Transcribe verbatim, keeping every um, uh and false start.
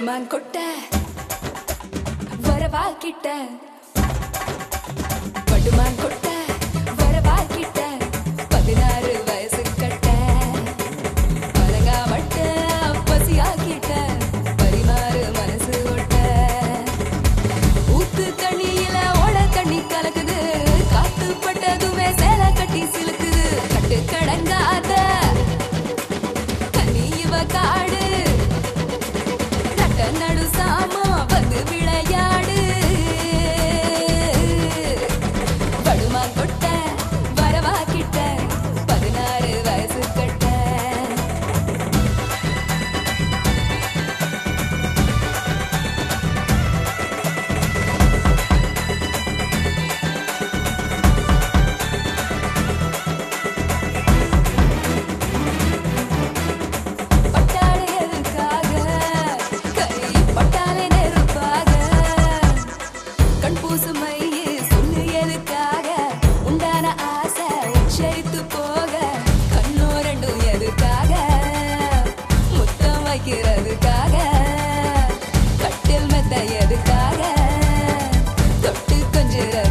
படுமான் கொட்ட வரவா கிட்ட படுமான் கொட்ட வரவா கிட்ட பதினாறு வயசு கட்ட பழகா மட்ட பசியா கிட்ட பரிமாறு மனசு ஒட்ட ஊத்து தண்ணியில ஓட தண்ணி கலக்குது காத்து பட்டதுமே சேலை கட்டி சிலுக்குது கட்டு கடங்காத கனி இவ காடு நட்ட நடு சாமா வந்து விளையாடு படுமா கொட்ட வரவா கிட்ட பதினாறு வயசு கட்ட பட்டாளே எதுக்காக கை பட்டாளே நெருப்பாக கண் பூசு மையே சொல்லு எதுக்காக உண்டான ஆசை உச்சரித்து போக கண்ணோ ரெண்டும் எதுக்காக முத்தம் வைக்கிறதுக்காக கட்டில் மெத்த எதுக்காக தொட்டு கொஞ்சம்